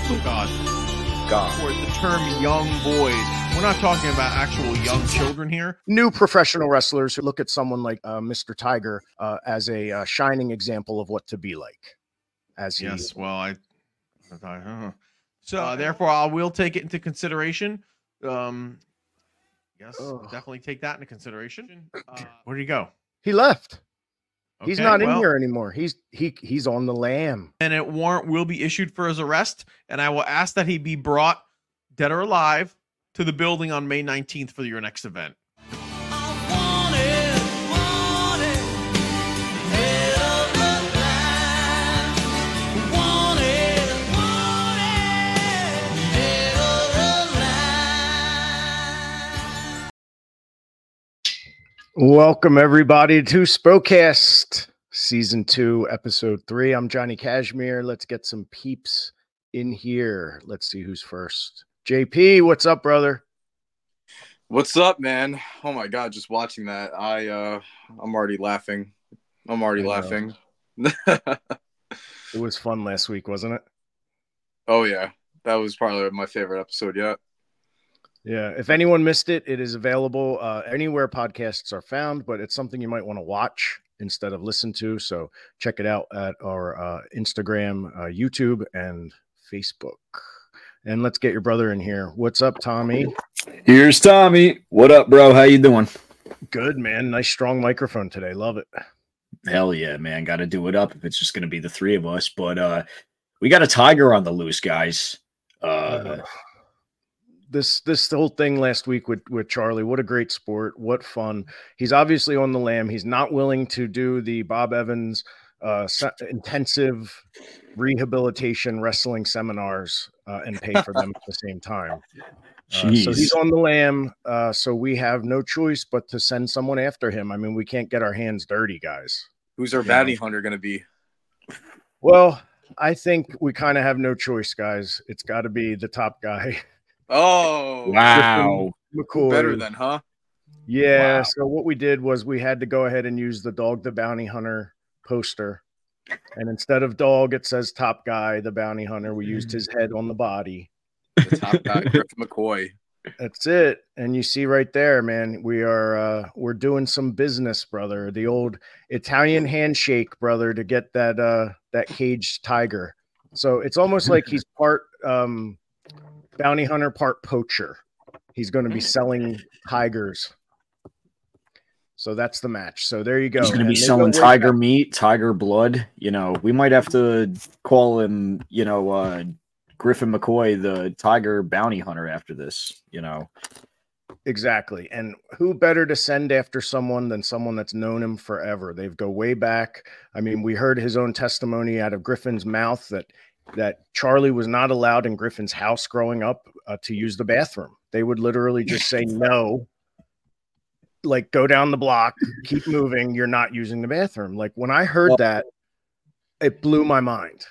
God. For the term young boys. We're not talking about actual young children here. New professional wrestlers who look at someone like Mr. Tiger as a shining example of what to be like. Yes, well, So therefore, I will take it into consideration. Yes, definitely take that into consideration. Where did he go? He left. Okay, he's not in here anymore. He's on the lam. And a warrant will be issued for his arrest, and I will ask that he be brought, dead or alive, to the building on May 19th for your next event. Welcome everybody to Spokecast Season 2, Episode 3. I'm Johnny Cashmere. Let's get some peeps in here. Let's see who's first. JP, what's up, brother? What's up, man? Oh my God, just watching that, I'm already laughing. Laughing. It was fun last week, wasn't it? Oh yeah, that was probably my favorite episode yet. Yeah, if anyone missed it, it is available anywhere podcasts are found, but it's something you might want to watch instead of listen to. So check it out at our Instagram, YouTube, and Facebook. And let's get your brother in here. What's up, Tommy? Here's Tommy. What up, bro? How you doing? Good, man. Nice, strong microphone today. Love it. Hell yeah, man. Got to do it up if it's just going to be the three of us. But we got a tiger on the loose, guys. This whole thing last week with Charlie, what a great sport. What fun. He's obviously on the lam. He's not willing to do the Bob Evans intensive rehabilitation wrestling seminars and pay for them at the same time. So he's on the lam. So we have no choice but to send someone after him. I mean, we can't get our hands dirty, guys. Who's our bounty hunter going to be? Well, I think we kind of have no choice, guys. It's got to be the top guy. Oh, wow. McCoy. Better than, huh? Yeah. Wow. So what we did was we had to go ahead and use the Dog the Bounty Hunter poster. And instead of dog, it says top guy, the bounty hunter. We used his head on the body. The top guy, Griffin McCoy. That's it. And you see right there, man, we're doing some business, brother. The old Italian handshake, brother, to get that caged tiger. So it's almost like he's part bounty hunter, part poacher. He's going to be selling tigers. So that's the match. So there you go. He's going to be selling tiger meat, tiger blood. You know, we might have to call him, Griffin McCoy, the tiger bounty hunter after this, Exactly. And who better to send after someone than someone that's known him forever? They go way back. I mean, we heard his own testimony out of Griffin's mouth that Charlie was not allowed in Griffin's house growing up to use the bathroom. They would literally just say no, like go down the block, keep moving. You're not using the bathroom. Like when I heard that, it blew my mind.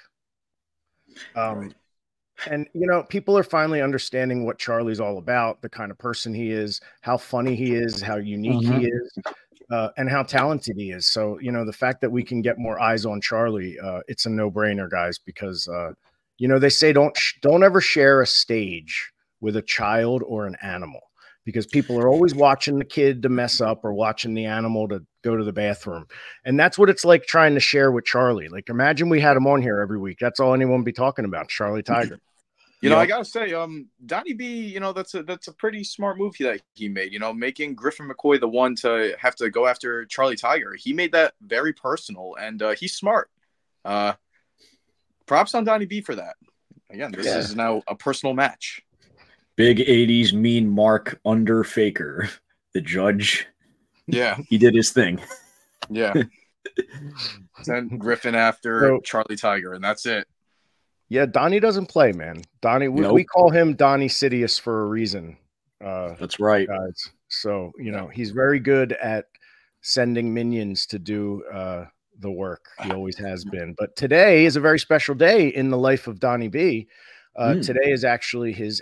And, people are finally understanding what Charlie's all about, the kind of person he is, how funny he is, how unique he is, and how talented he is. So, the fact that we can get more eyes on Charlie, it's a no-brainer, guys, because, they say don't ever share a stage with a child or an animal, because people are always watching the kid to mess up or watching the animal to go to the bathroom. And that's what it's like trying to share with Charlie. Like, imagine we had him on here every week. That's all anyone would be talking about, Charlie Tiger. I gotta say, Donnie B, that's a pretty smart move that he made. Making Griffin McCoy the one to have to go after Charlie Tiger. He made that very personal, and he's smart. Props on Donnie B for that. Again, this is now a personal match. Big 80s mean Mark under Faker, the judge. Yeah, he did his thing. Yeah, send Griffin after Charlie Tiger, and that's it. Yeah, Donnie doesn't play, man. Donnie, we call him Donnie Sidious for a reason. That's right, guys. So he's very good at sending minions to do the work. He always has been. But today is a very special day in the life of Donnie B. Today is actually his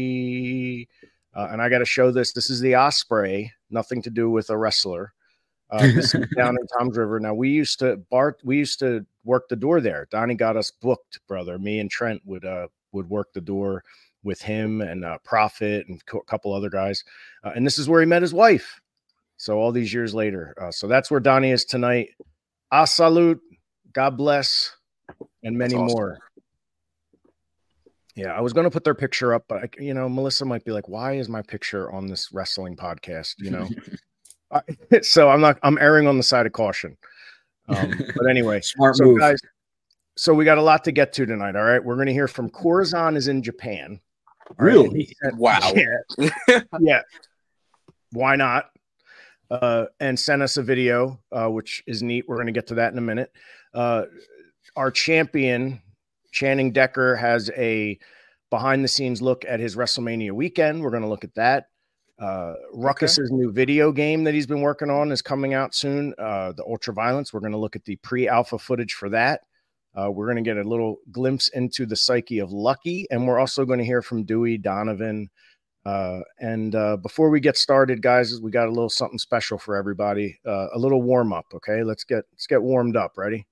anniversary. And I got to show this. This is the Osprey, nothing to do with a wrestler. This is down in Toms River. Now we used to work the door there. Donnie got us booked, brother. Me and Trent would work the door with him and Prophet and a couple other guys. And this is where he met his wife. So all these years later. So that's where Donnie is tonight. A salute, God bless, and many more. Yeah, I was going to put their picture up, but Melissa might be like, "Why is my picture on this wrestling podcast?" So I'm erring on the side of caution. But anyway, smart move, guys. So we got a lot to get to tonight. All right, we're going to hear from Corazon is in Japan. Really? Right? Wow. Yeah. Why not? And sent us a video, which is neat. We're going to get to that in a minute. Our champion, Channing Decker, has a behind-the-scenes look at his WrestleMania weekend. We're going to look at that. Ruckus's new video game that he's been working on is coming out soon, the Ultraviolence. We're going to look at the pre-alpha footage for that. We're going to get a little glimpse into the psyche of Lucky, and we're also going to hear from Dewey, Donovan. And before we get started, guys, we got a little something special for everybody, a little warm-up, okay? Let's get warmed up. Ready?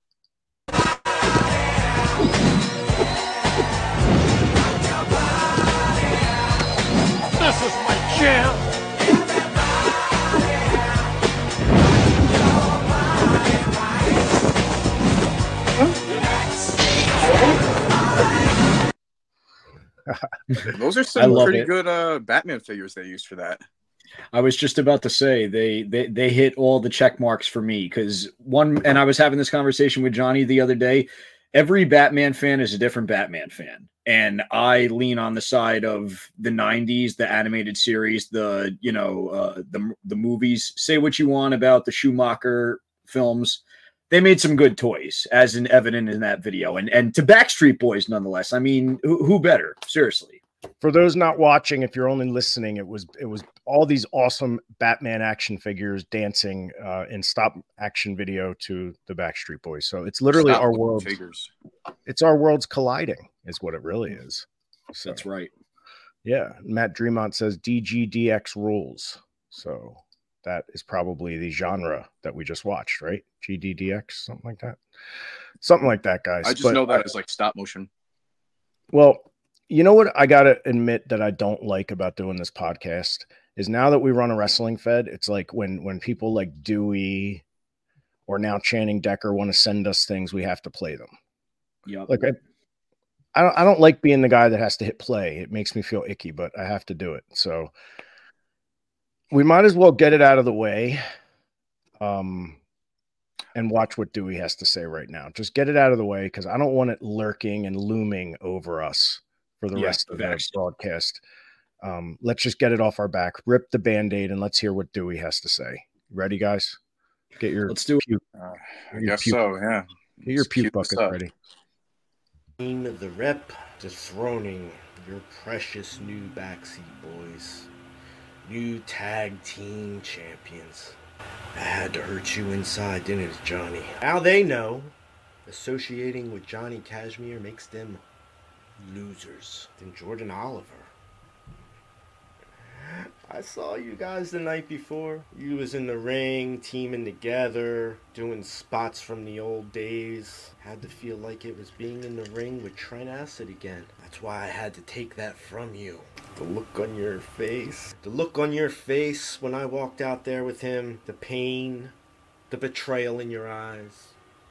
This is my jam. Those are some pretty good Batman figures they used for that. I was just about to say they hit all the check marks for me because and I was having this conversation with Johnny the other day. Every Batman fan is a different Batman fan. And I lean on the side of the 90s, the animated series, the movies. Say what you want about the Schumacher films. They made some good toys, as in evident in that video. And to Backstreet Boys, nonetheless. I mean, who better? Seriously. For those not watching, if you're only listening, it was all these awesome Batman action figures dancing in stop action video to the Backstreet Boys. So it's literally our world figures. It's our worlds colliding, is what it really is. So, that's right. Yeah. Matt Dremont says DGDX rules. So that is probably the genre that we just watched, right? GDDX, something like that. Something like that, guys. I just know that it's like stop motion. Well, you know what I got to admit that I don't like about doing this podcast is now that we run a wrestling fed, it's like when people like Dewey or now Channing Decker want to send us things, we have to play them. Yeah. Like I don't like being the guy that has to hit play. It makes me feel icky, but I have to do it. So we might as well get it out of the way. And watch what Dewey has to say right now. Just get it out of the way because I don't want it lurking and looming over us for the rest of the broadcast. Let's just get it off our back, rip the Band-Aid, and let's hear what Dewey has to say. Ready, guys? Let's do it. I guess so, yeah. Get your puke buckets ready. Team of the Rep dethroning your precious new backseat boys. New tag team champions. I had to hurt you inside, didn't it, Johnny? Now they know associating with Johnny Cashmere makes them losers. Then Jordan Oliver. I saw you guys the night before. You was in the ring, teaming together, doing spots from the old days. Had to feel like it was being in the ring with Trent Acid again. That's why I had to take that from you. The look on your face. The look on your face when I walked out there with him. The pain. The betrayal in your eyes.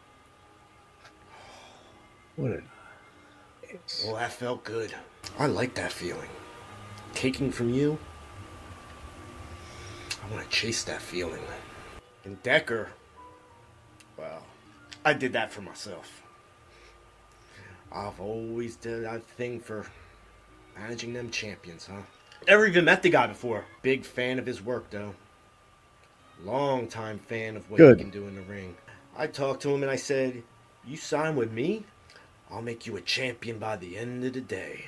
What? Well, that felt good. I like that feeling. Taking from you. I want to chase that feeling. And Decker, well, I did that for myself. I've always did that thing for managing them champions, huh? Never even met the guy before. Big fan of his work, though. Long-time fan of what he can do in the ring. I talked to him and I said, you sign with me, I'll make you a champion by the end of the day.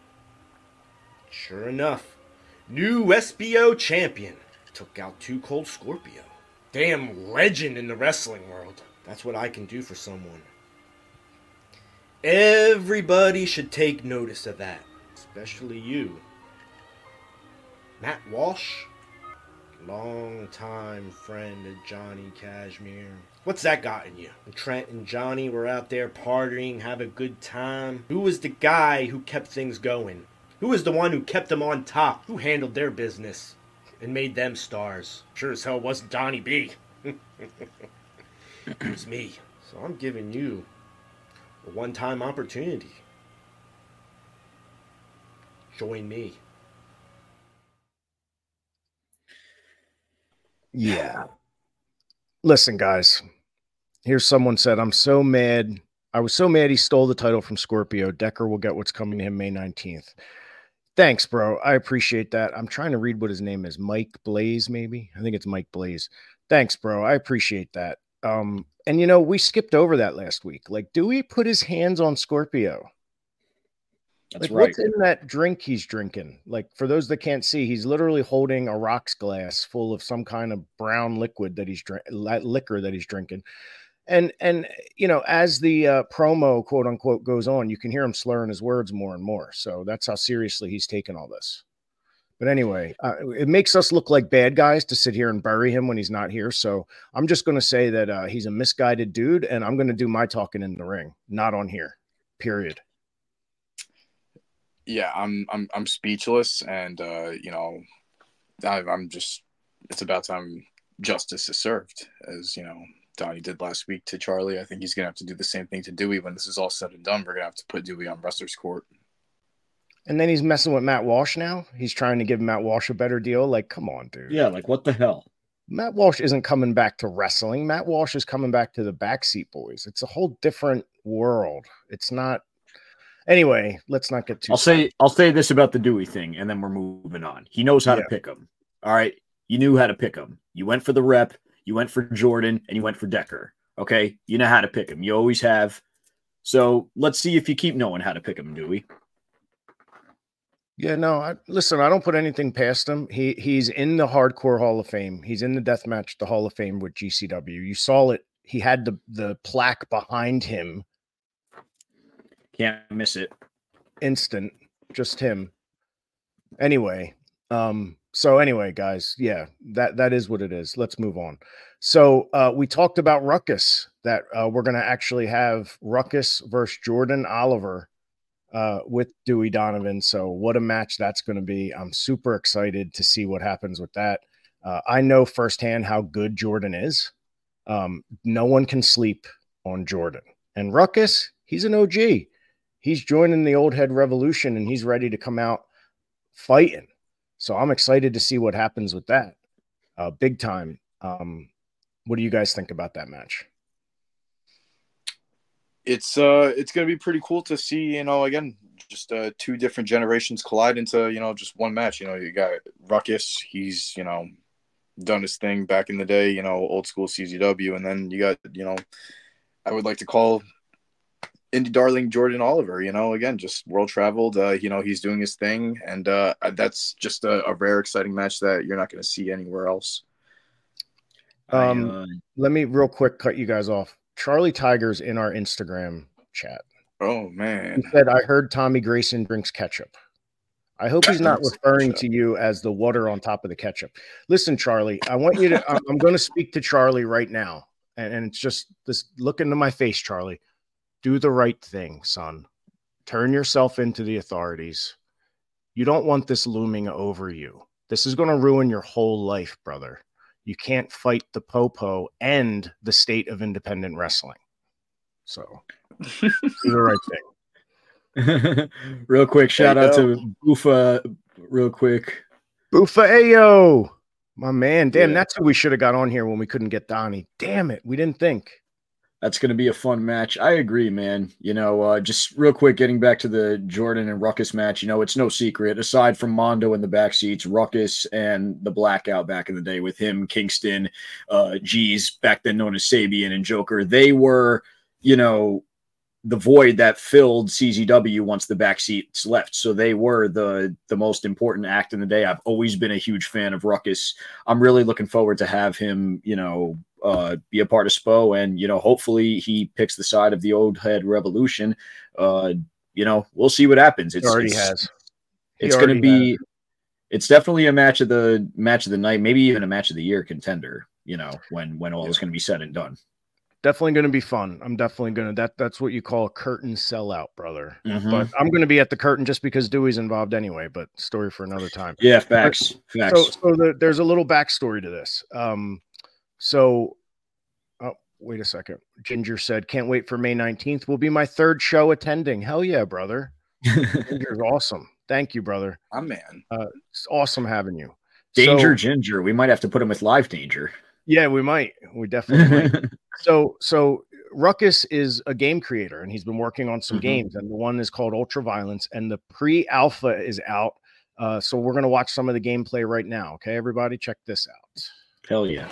Sure enough, new SBO champion. Took out Too Cold Scorpio. Damn legend in the wrestling world. That's what I can do for someone. Everybody should take notice of that. Especially you. Matt Walsh. Long-time friend of Johnny Cashmere. What's that got in you? When Trent and Johnny were out there partying, have a good time. Who was the guy who kept things going? Who was the one who kept them on top? Who handled their business and made them stars? Sure as hell wasn't Donnie B. It was me. So I'm giving you a one-time opportunity. Join me. Yeah. Listen, guys. Here's someone said, I'm so mad. I was so mad he stole the title from Scorpio. Decker will get what's coming to him May 19th. Thanks, bro. I appreciate that. I'm trying to read what his name is. Mike Blaze, maybe? I think it's Mike Blaze. Thanks, bro. I appreciate that. And you know, we skipped over that last week. Like, Dewey put his hands on Scorpio. That's like, right. What's in that drink he's drinking? Like, for those that can't see, he's literally holding a rocks glass full of some kind of brown liquid that he's liquor that he's drinking. And you know, as the promo, quote unquote, goes on, you can hear him slurring his words more and more. So that's how seriously he's taken all this. But anyway, it makes us look like bad guys to sit here and bury him when he's not here. So I'm just going to say that he's a misguided dude, and I'm going to do my talking in the ring, not on here. Period. Yeah, I'm speechless, and you know, I'm just. It's about time justice is served, as you know, Donnie did last week to Charlie. I think he's gonna have to do the same thing to Dewey when this is all said and done. We're gonna have to put Dewey on wrestler's court. And then he's messing with Matt Walsh now. He's trying to give Matt Walsh a better deal. Like, come on, dude. Yeah, like what the hell? Matt Walsh isn't coming back to wrestling. Matt Walsh is coming back to the Backseat Boys. It's a whole different world. It's not. Anyway, let's not get too. I'll say this about the Dewey thing, and then we're moving on. He knows how to pick him. All right, you knew how to pick him. You went for the rep. You went for Jordan, and you went for Decker. Okay, you know how to pick him. You always have. So let's see if you keep knowing how to pick him, Dewey. Yeah, no. Listen, I don't put anything past him. He's in the Hardcore Hall of Fame. He's in the Deathmatch, the Hall of Fame with GCW. You saw it. He had the plaque behind him. Can't miss it. Instant, just him. Anyway, so anyway, guys, yeah, that is what it is. Let's move on. So we talked about Ruckus, that we're gonna actually have Ruckus versus Jordan Oliver with Dewey Donovan. So what a match that's going to be. I'm super excited to see what happens with that. I know firsthand how good Jordan is. No one can sleep on Jordan. And Ruckus, he's an OG. He's joining the old head revolution, and he's ready to come out fighting. So I'm excited to see what happens with that. Big time. What do you guys think about that match? It's going to be pretty cool to see, you know, again, just two different generations collide into, you know, just one match. You know, you got Ruckus. He's, you know, done his thing back in the day, you know, old school CZW. And then you got, you know, I would like to call indie darling Jordan Oliver, you know, again, just world traveled, you know, he's doing his thing. And that's just a rare, exciting match that you're not going to see anywhere else. Let me real quick cut you guys off. Charlie Tiger's in our Instagram chat. Oh, man. He said, I heard Tommy Grayson drinks ketchup. I hope he's not referring to you as the water on top of the ketchup. Listen, Charlie, I want you to, I'm going to speak to Charlie right now. And it's just this, look into my face, Charlie. Do the right thing, son. Turn yourself into the authorities. You don't want this looming over you. This is going to ruin your whole life, brother. You can't fight the popo and the state of independent wrestling. So do the right thing. Real quick, shout out to Boofa real quick. Boofa Ayo, my man. Damn, that's who we should have got on here when we couldn't get Donnie. Damn it, we didn't think. That's going to be a fun match. I agree, man. You know, just real quick, getting back to the Jordan and Ruckus match, you know, it's no secret. Aside from Mondo in the backseats, Ruckus and the Blackout back in the day with him, Kingston, G's, back then known as Sabian and Joker, they were, you know, the void that filled CZW once the backseats left. So they were the most important act in the day. I've always been a huge fan of Ruckus. I'm really looking forward to have him, you know, be a part of SPO, and, you know, hopefully he picks the side of the old head revolution. You know, we'll see what happens. He already has. It's going to be, It's definitely a match of the night, maybe even a match of the year contender. You know, when all is going to be said and done. Definitely going to be fun. I'm definitely going to that's what you call a curtain sellout, brother. Mhm. But I'm going to be at the curtain just because Dewey's involved anyway. But story for another time. Yeah, facts. There's a little backstory to this. Wait a second. Ginger said, "Can't wait for May 19th. Will be my third show attending." Hell yeah, brother. Ginger's awesome. Thank you, brother. My man. It's awesome having you. Danger Ginger. We might have to put him with Live Danger. Yeah, we might. We definitely might. So Ruckus is a game creator, and he's been working on some games, and the one is called Ultra Violence, and the pre-alpha is out. So we're gonna watch some of the gameplay right now. Okay, everybody, check this out. Hell yeah.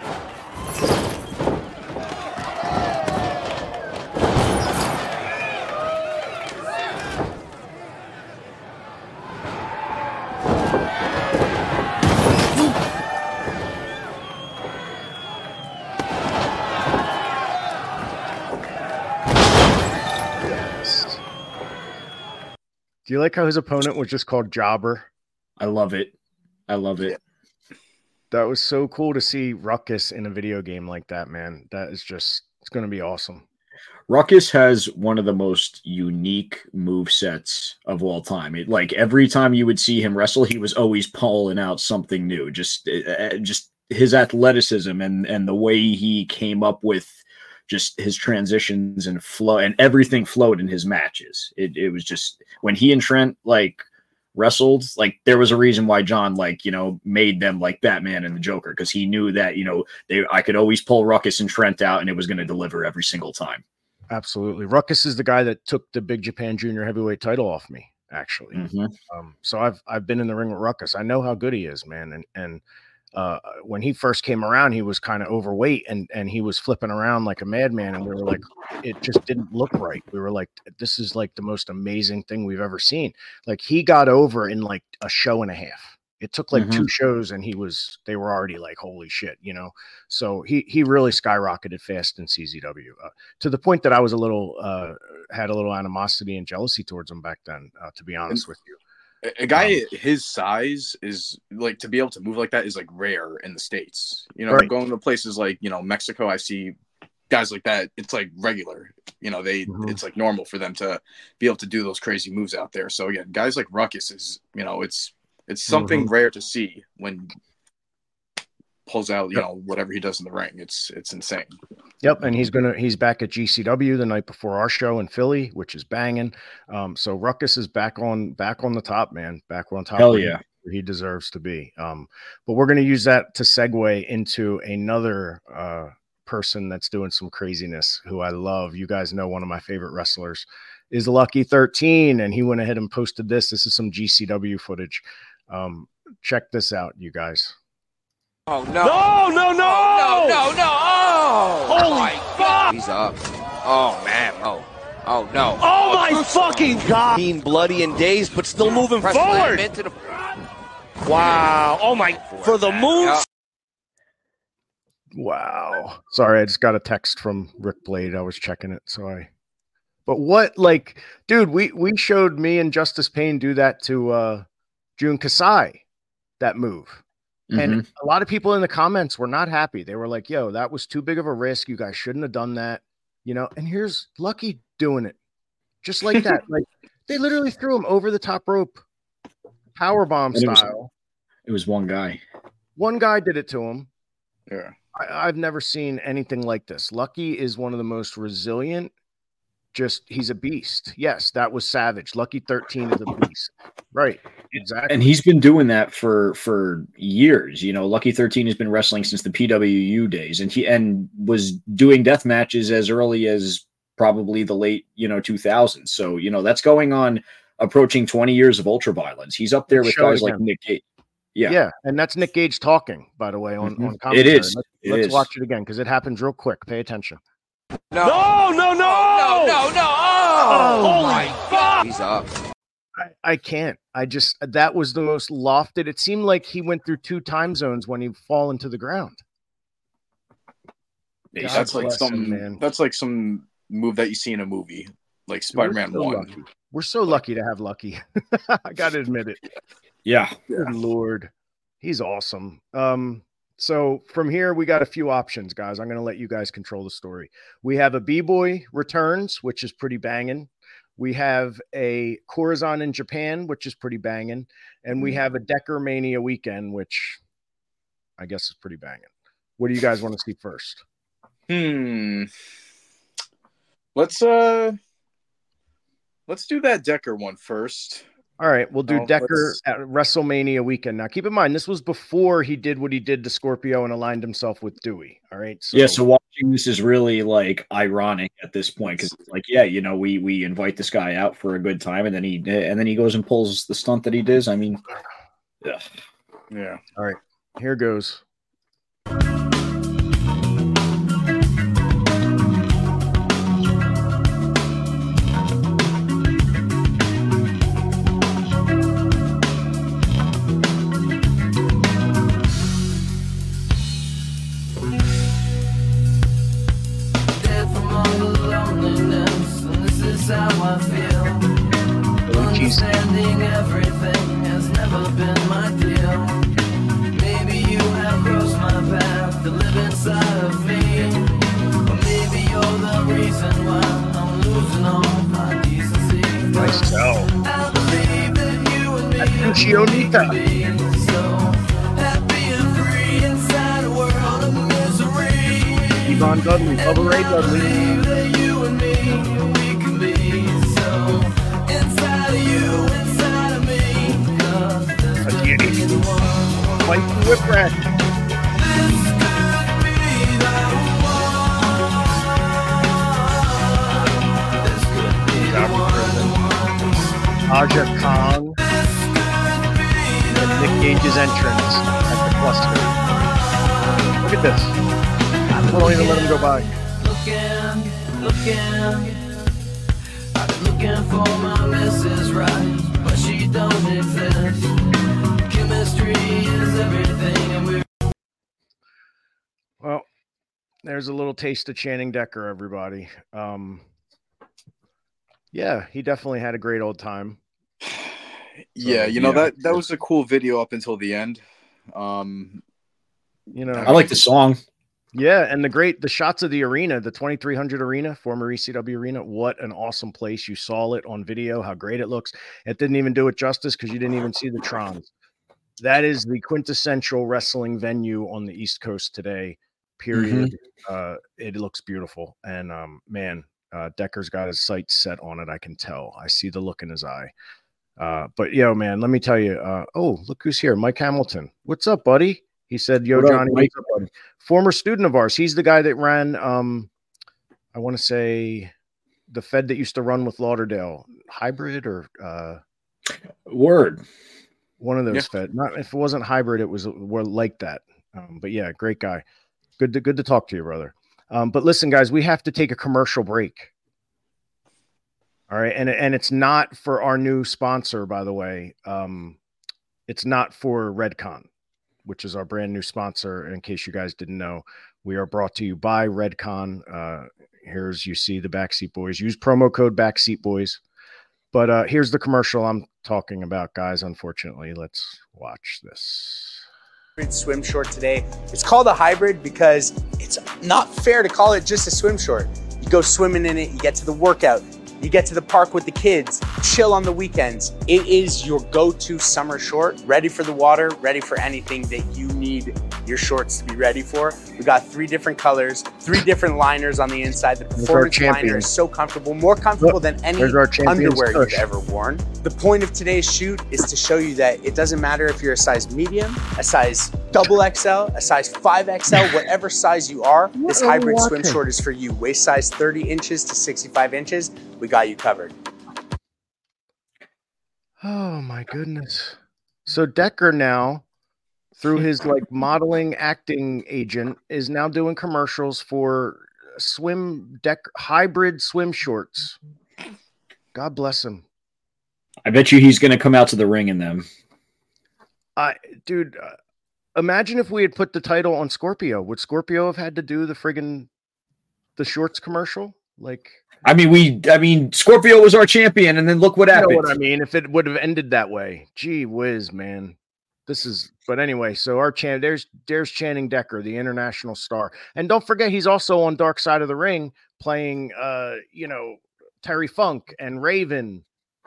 Do you like how his opponent was just called Jobber? I love it. That was so cool to see Ruckus in a video game like that, man. That is just, it's going to be awesome. Ruckus has one of the most unique move sets of all time. Like every time you would see him wrestle, he was always pulling out something new. Just his athleticism and the way he came up with just his transitions and flow, and everything flowed in his matches. It was just, when he and Trent like wrestled, like there was a reason why John made them like Batman and the Joker, because he knew that I could always pull Ruckus and Trent out and it was going to deliver every single time. Absolutely. Ruckus is the guy that took the Big Japan Junior Heavyweight title off me, actually. So I've been in the ring with Ruckus. I know how good he is, man. And when he first came around, he was kind of overweight and he was flipping around like a madman. And we were like, it just didn't look right. We were like, this is like the most amazing thing we've ever seen. Like he got over in like a show and a half. It took like 2 shows and they were already like, holy shit, So he really skyrocketed fast in CZW to the point that I was had a little animosity and jealousy towards him back then, to be honest with you. A guy his size is like, to be able to move like that is like rare in the States. Right. Going to places like, Mexico, I see guys like that. It's like regular, it's like normal for them to be able to do those crazy moves out there. So yeah, guys like Ruckus is, it's something rare to see when pulls out, whatever he does in the ring. It's insane. Yep. And he's back at GCW the night before our show in Philly, which is banging. So Ruckus is back on the top, man, back on top. Hell yeah. Where he deserves to be. But we're going to use that to segue into another person that's doing some craziness, who I love. You guys know one of my favorite wrestlers is Lucky 13, and he went ahead and posted this. This is some GCW footage. Check this out, you guys. Oh no! No! Oh! Holy fuck! He's up. Oh man! Oh no! Oh my fucking god! Being bloody and dazed, but still moving forward. Wow! Oh my! For the moon. Yeah. Wow. Sorry, I just got a text from Rick Blade. I was checking it, But what, like, dude? We showed me and Justice Payne do that to Jun Kasai, that move. And a lot of people in the comments were not happy. They were like, yo, that was too big of a risk. You guys shouldn't have done that. And here's Lucky doing it just like that. Like they literally threw him over the top rope, powerbomb style. It was one guy. One guy did it to him. Yeah. I've never seen anything like this. Lucky is one of the most resilient. He's a beast. Yes, that was savage. Lucky 13 is a beast. Right. Exactly. And he's been doing that for years. Lucky 13 has been wrestling since the PWU days, and was doing death matches as early as probably the late 2000s. So that's going on approaching 20 years of Ultra Violence. He's up there with guys like Nick Gage. Yeah, and that's Nick Gage talking, by the way, on commentary. It is. Let's watch it again because it happens real quick. Pay attention. No! Oh my god! He's up. I can't. That was the most lofted. It seemed like he went through 2 time zones when he fallen to the ground. That's like some move that you see in a movie, like Spider-Man 1. We're so lucky to have Lucky. I got to admit it. Yeah. Good Lord. He's awesome. So from here, we got a few options, guys. I'm going to let you guys control the story. We have a B-Boy Returns, which is pretty banging. We have a Corazon in Japan, which is pretty banging. And we have a Decker Mania Weekend, which I guess is pretty banging. What do you guys want to see first? Let's do that Decker one first. All right, we'll do Decker at WrestleMania weekend. Now, keep in mind, this was before he did what he did to Scorpio and aligned himself with Dewey. All right. So, yeah. So watching this is really like ironic at this point because, like, yeah, you know, we invite this guy out for a good time, and then he goes and pulls the stunt that he does. I mean, yeah. All right, here goes. Understanding everything has never been my deal. Maybe you have crossed my path to live inside of me. Or maybe you're the reason why I'm losing all my decency. Myself. I believe that you and me Chionita. be so happy and free inside a world of misery. Yvonne Dudley, Bubba Ray Dudley. I believe that you and me, we can be so inside of you, inside of me. 'Cause this could be the one. Mike Whipwreck. This could be the one. This could be the one. Aja Kong. And Nick Gage's entrance at the cluster. Look at this. I won't even let him go by. Looking. I've been looking for my Mrs. Right, but she don't exist. Chemistry is everything, and we're Well, there's a little taste of Channing Decker, everybody. Yeah, he definitely had a great old time. Yeah, you know, that was a cool video up until the end. You know, I like the song. Yeah, and the shots of the arena, the 2300 arena, former ECW arena. What an awesome place. You saw it on video, how great it looks. It didn't even do it justice because you didn't even see the Trons. That is the quintessential wrestling venue on the East Coast today, period. It looks beautiful. And man, Decker's got his sights set on it. I can tell. I see the look in his eye. But yo, man, let me tell you. Oh, look who's here. Mike Hamilton. What's up, buddy? He said, yo, Johnny, what's up, buddy? Former student of ours. He's the guy that ran, I want to say, the Fed that used to run with Lauderdale. Hybrid or Word. One of those Fed. Not if it wasn't Hybrid, it was like that. But yeah, great guy. Good to talk to you, brother. But listen, guys, we have to take a commercial break. All right, and it's not for our new sponsor, by the way. It's not for Redcon, which is our brand new sponsor. In case you guys didn't know, we are brought to you by Redcon. Here's, you see the Backseat Boys. Use promo code Backseat Boys. But here's the commercial I'm talking about, guys. Unfortunately, let's watch this. Swim short today. It's called a hybrid because it's not fair to call it just a swim short. You go swimming in it, you get to the workout, you get to the park with the kids, chill on the weekends. It is your go-to summer short, ready for the water, ready for anything that you need your shorts to be ready for. We got 3 different colors, 3 different liners on the inside. The performance liner is so comfortable, more comfortable than any underwear you've ever worn. The point of today's shoot is to show you that it doesn't matter if you're a size medium, a size double XL, a size 5XL, whatever size you are, this hybrid swim short is for you. Waist size 30 inches to 65 inches. We got you covered. Oh my goodness. So Decker now, through his like modeling acting agent, is now doing commercials for hybrid swim shorts. God bless him. I bet you he's going to come out to the ring in them. Dude, imagine if we had put the title on Scorpio. Would Scorpio have had to do the shorts commercial? Like, I mean, Scorpio was our champion, and then look what you happened. know what I mean? If it would have ended that way, gee whiz, man. But anyway, so our there's Channing Decker, the international star. And don't forget, he's also on Dark Side of the Ring playing, Terry Funk and Raven.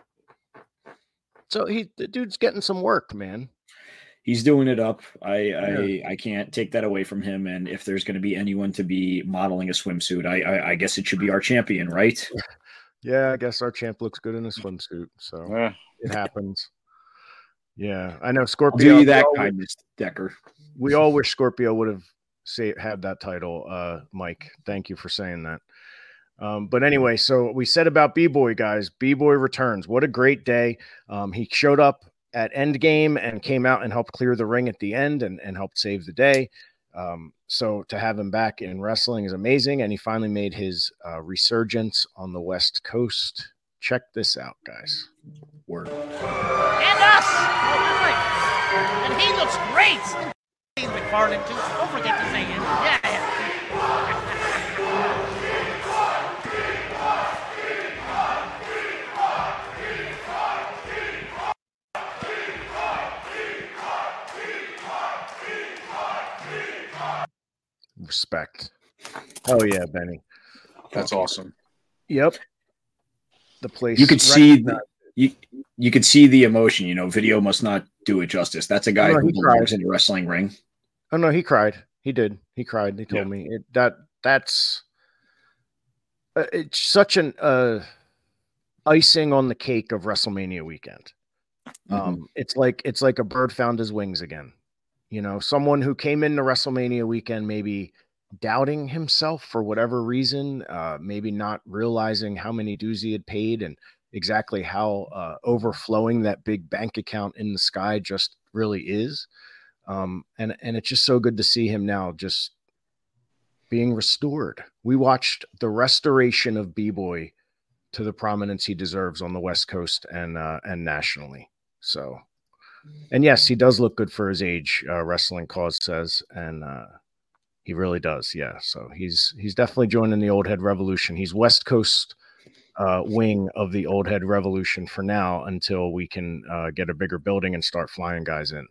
So the dude's getting some work, man. He's doing it up. I can't take that away from him. And if there's going to be anyone to be modeling a swimsuit, I guess it should be our champion, right? Yeah, I guess our champ looks good in a swimsuit. So it happens. Yeah, I know Scorpio. I'll do you that kindness, Decker. We all wish Scorpio would have had that title, Mike. Thank you for saying that. But anyway, so we said about B-Boy, guys. B-Boy returns. What a great day. He showed up at Endgame and came out and helped clear the ring at the end and helped save the day. So to have him back in wrestling is amazing. And he finally made his resurgence on the West Coast. Check this out, guys. Word. And us! And he looks great! And McFarlane, too. Don't forget to say him. Yeah. Respect. Oh yeah, Benny. That's awesome. Yep. The place you could see you could see the emotion. Video must not do it justice. That's a guy who belongs in the wrestling ring. Oh no, he cried. He did. He cried. He told me that's it's such an icing on the cake of WrestleMania weekend. It's like a bird found his wings again. Someone who came into WrestleMania weekend maybe doubting himself for whatever reason, maybe not realizing how many dues he had paid and exactly how overflowing that big bank account in the sky just really is. And it's just so good to see him now just being restored. We watched the restoration of B-Boy to the prominence he deserves on the West Coast and nationally. So, and yes, he does look good for his age, Wrestling Cause says, and he really does. Yeah. So he's definitely joining the Old Head Revolution. He's West Coast wing of the Old Head Revolution for now until we can get a bigger building and start flying guys in.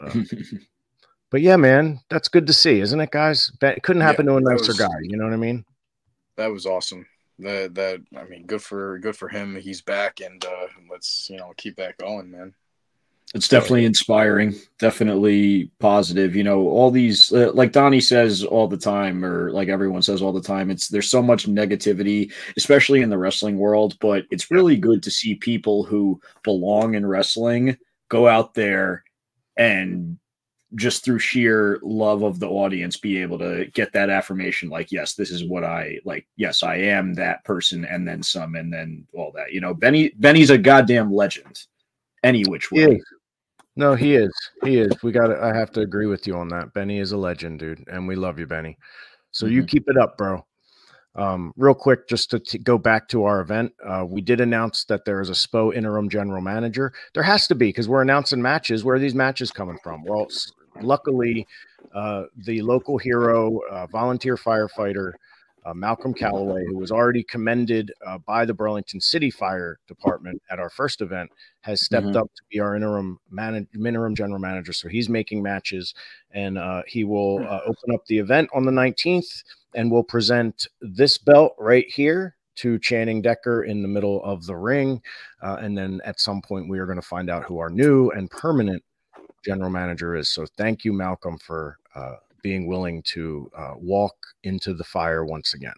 But yeah, man, that's good to see, isn't it, guys? It couldn't happen to a nicer guy. You know what I mean? That was awesome. That I mean, good for him. He's back, and let's keep that going, man. It's definitely inspiring, definitely positive. All these, like Donnie says all the time, or like everyone says all the time, there's so much negativity, especially in the wrestling world, but it's really good to see people who belong in wrestling go out there and just through sheer love of the audience be able to get that affirmation, like, yes, this is what I like. Yes, I am that person, and then some, and then all that. Benny's a goddamn legend any which way. No, he is. I have to agree with you on that. Benny is a legend, dude. And we love you, Benny. So you keep it up, bro. Real quick, just to go back to our event. We did announce that there is a SPO interim general manager. There has to be, because we're announcing matches. Where are these matches coming from? Well, luckily, the local hero, volunteer firefighter, Malcolm Calloway, who was already commended by the Burlington City Fire Department at our first event, has stepped up to be our interim general manager. So he's making matches, and he will open up the event on the 19th, and we'll present this belt right here to Channing Decker in the middle of the ring. And then at some point, we are going to find out who our new and permanent general manager is. So thank you, Malcolm, for being willing to walk into the fire once again.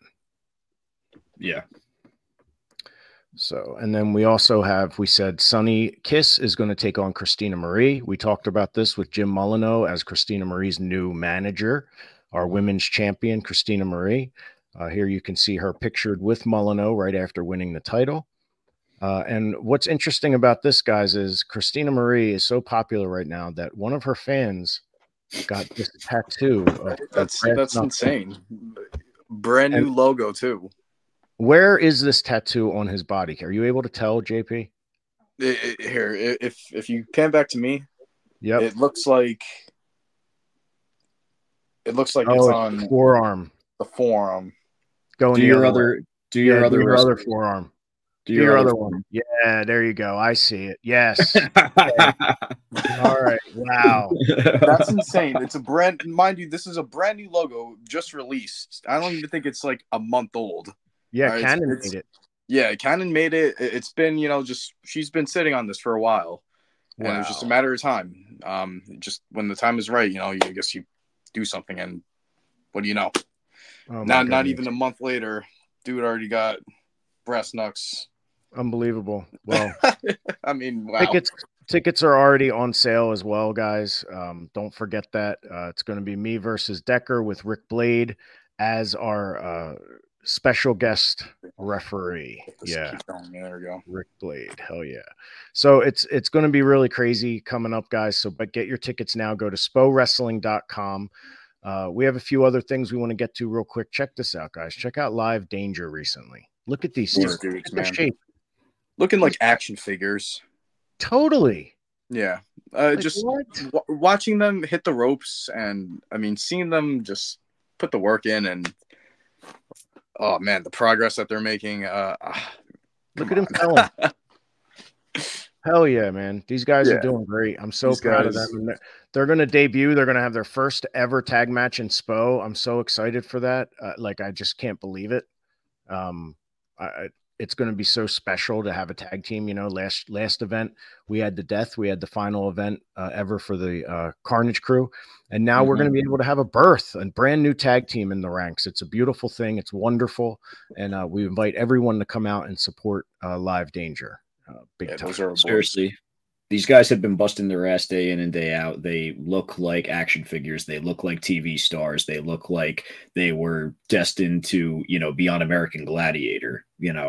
Yeah. So, and then we also we said Sunny Kiss is going to take on Christina Marie. We talked about this with Jim Molyneux as Christina Marie's new manager, our women's champion, Christina Marie. Here you can see her pictured with Molyneux right after winning the title. And what's interesting about this, guys, is Christina Marie is so popular right now that one of her fans got this tattoo. That's insane. Brand new logo too. Where is this tattoo on his body? Are you able to tell, JP? Here, if you pan back to me, it looks like it's on forearm. The forearm. Going do your other Do your other do your wrist. other forearm. Do your other forearm. one. Yeah, there you go. I see it. Yes. Okay. All right. Wow. That's insane. It's a brand, mind you, this is a brand new logo just released. I don't even think it's like a month old. Yeah, Canon made it. Yeah, Canon made it. It's been, just she's been sitting on this for a while. And it was just a matter of time. Just when the time is right, I guess you do something, and what do you know? Not even a month later, dude already got brass knucks. Unbelievable. Well, I mean, wow. Tickets are already on sale as well, guys. Don't forget that. It's going to be me versus Decker with Rick Blade as our special guest referee. Yeah. There we go. Rick Blade. Hell yeah. So it's going to be really crazy coming up, guys. But get your tickets now. Go to spowrestling.com. We have a few other things we want to get to real quick. Check this out, guys. Check out Live Danger recently. Look at these dudes, man. Shape. Looking like action figures. Totally. Yeah. Just watching them hit the ropes, and I mean, seeing them just put the work in, and oh man, the progress that they're making. Look at him telling. Hell yeah, man. These guys are doing great. I'm so proud of them. And they're going to debut. They're going to have their first ever tag match in SPO. I'm so excited for that. I just can't believe it. It's going to be so special to have a tag team. Last event, we had the Death. We had the final event ever for the Carnage crew. And now we're going to be able to have a brand new tag team in the ranks. It's a beautiful thing. It's wonderful. And we invite everyone to come out and support Live Danger. Big time. Seriously. These guys have been busting their ass day in and day out. They look like action figures. They look like TV stars. They look like they were destined to, be on American Gladiator,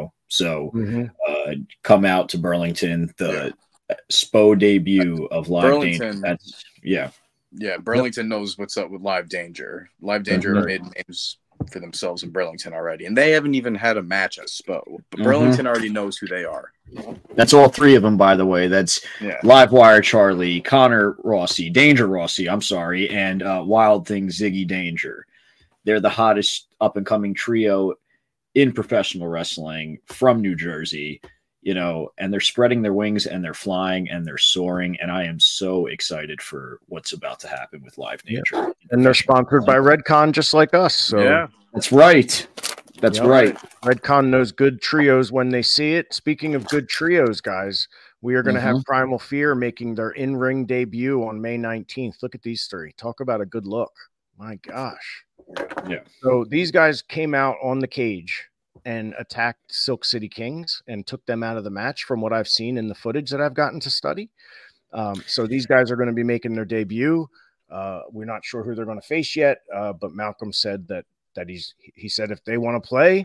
So come out to Burlington, the SPO debut of Live Danger. Yeah, Burlington knows what's up with Live Danger. Live Danger made names for themselves in Burlington already, and they haven't even had a match at SPO, but Burlington already knows who they are. That's all three of them, by the way. That's Livewire Charlie, Connor Rossi, Danger Rossi, and Wild Thing Ziggy Danger. They're the hottest up-and-coming trio in professional wrestling from New Jersey, and they're spreading their wings, and they're flying, and they're soaring, and I am so excited for what's about to happen with Live Danger. Yeah. And they're sponsored by Redcon just like us. So that's right. That's right. Redcon knows good trios when they see it. Speaking of good trios, guys, we are going to have Primal Fear making their in-ring debut on May 19th. Look at these three. Talk about a good look. My gosh. Yeah. So these guys came out on the cage and attacked Silk City Kings and took them out of the match from what I've seen in the footage that I've gotten to study. So these guys are going to be making their debut. We're not sure who they're going to face yet, but Malcolm said that he said if they want to play,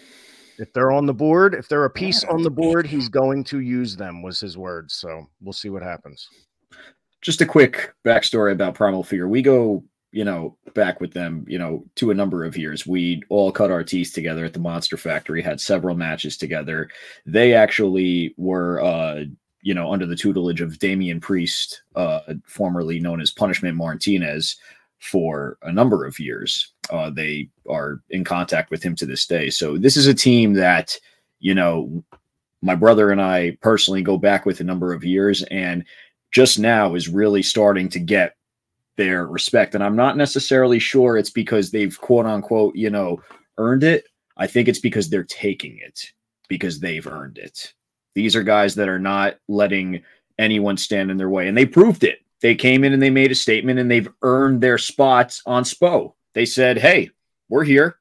if they're on the board, if they're a piece on the board, he's going to use them, was his words. So we'll see what happens. Just a quick backstory about Primal Fear. We go, back with them, to a number of years. We all cut our teeth together at the Monster Factory, had several matches together. They actually were, under the tutelage of Damian Priest, formerly known as Punishment Martinez, for a number of years. They are in contact with him to this day. So this is a team that, my brother and I personally go back with a number of years, and just now is really starting to get their respect. And I'm not necessarily sure it's because they've quote unquote, earned it. I think it's because they're taking it because they've earned it. These are guys that are not letting anyone stand in their way. And they proved it. They came in and they made a statement, and they've earned their spots on SPO. They said, hey, we're here,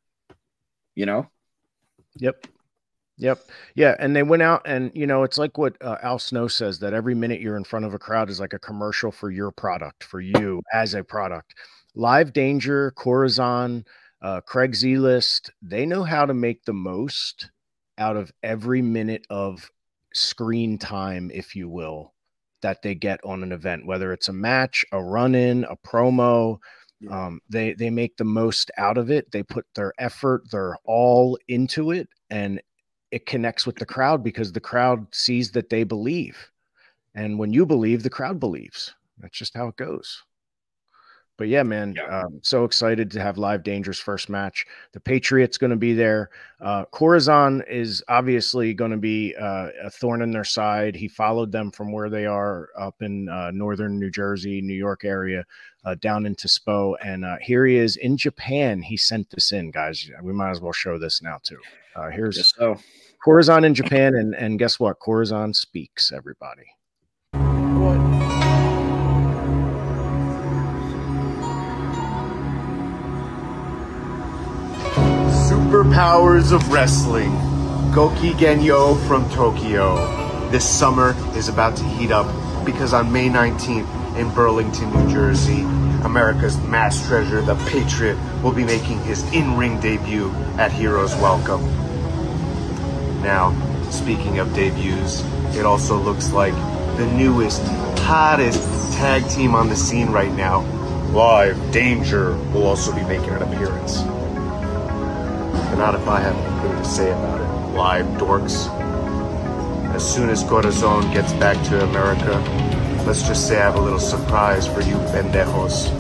Yep. Yeah. And they went out and, it's like what Al Snow says, that every minute you're in front of a crowd is like a commercial for your product, for you as a product. Live Danger, Corazon, Craig Z-List, they know how to make the most out of every minute of screen time, if you will, that they get on an event, whether it's a match, a run-in, a promo. They make the most out of it. They put their effort, their all into it, and it connects with the crowd because the crowd sees that they believe. And when you believe, the crowd believes. That's just how it goes. But yeah, man, so excited to have Live Danger's first match. The Patriot's going to be there. Corazon is obviously going to be a thorn in their side. He followed them from where they are up in northern New Jersey, New York area, down into SPO. And here he is in Japan. He sent this in, guys. We might as well show this now, too. Here's Corazon in Japan. And guess what? Corazon speaks, everybody. Superpowers of wrestling. Goki Genyo from Tokyo. This summer is about to heat up because on May 19th in Burlington, New Jersey, America's mass treasure, the Patriot, will be making his in-ring debut at Heroes Welcome. Now, speaking of debuts, it also looks like the newest, hottest tag team on the scene right now, Live Danger, will also be making an appearance. But not if I have anything to say about it. Live dorks. As soon as Corazon gets back to America, let's just say I have a little surprise for you pendejos.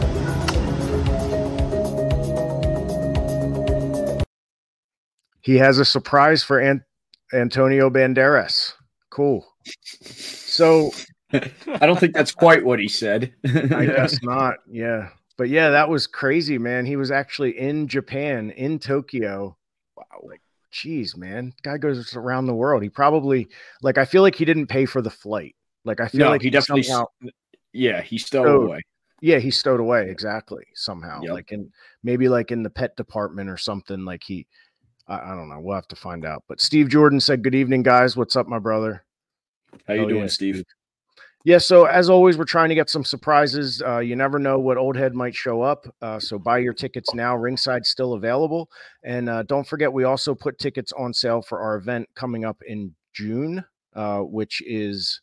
He has a surprise for Antonio Banderas. Cool. So I don't think that's quite what he said. I guess not. Yeah. But yeah, that was crazy, man. He was actually in Japan, in Tokyo. Wow. Like, geez, man. Guy goes around the world. He probably, like, I feel like he didn't pay for the flight. Like, I feel like he definitely, he stowed away. Yeah, he stowed away. Exactly. Somehow. Yep. Like maybe in the pet department or something. Like I don't know. We'll have to find out. But Steve Jordan said, "Good evening, guys. What's up, my brother?" How you doing, Steve? Yeah, so as always, we're trying to get some surprises. You never know what old head might show up. So buy your tickets now. Ringside's still available. And don't forget, we also put tickets on sale for our event coming up in June, which is,